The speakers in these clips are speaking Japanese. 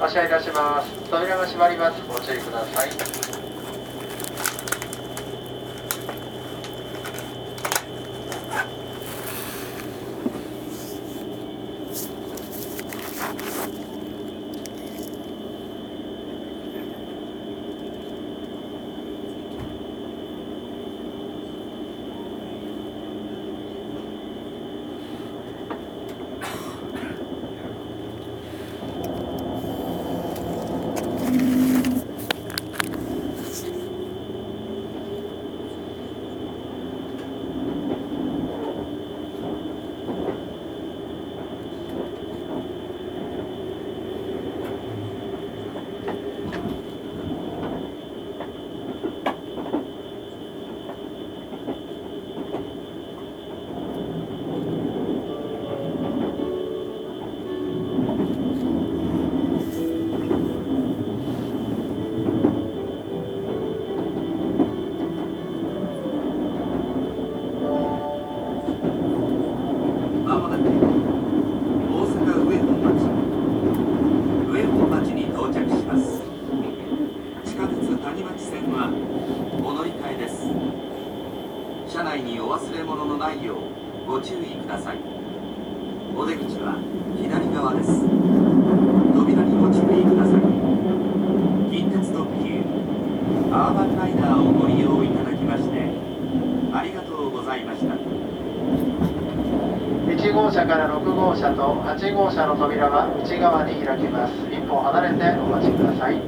発車いたします。扉が閉まります。ご注意ください。 まもなく大阪上本町に到着します。地下鉄谷町線はお乗り換えです。車内にお忘れ物のないようご注意ください。お出口は左側です。扉にご注意ください。近鉄特急アーバンライナーをご利用いただきましてありがとうございました。 1号車から6号車と8号車の扉は内側に開きます。一歩離れてお待ちください。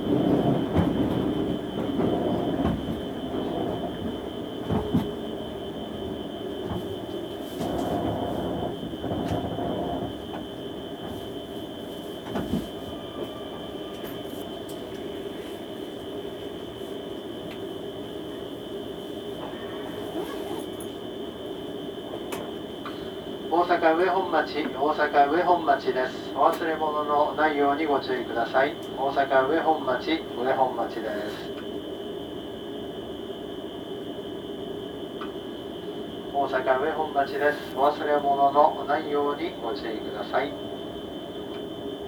大阪上本町です。お忘れ物のないようにご注意ください。大阪上本町です。大阪上本町です。お忘れ物のないようにご注意ください。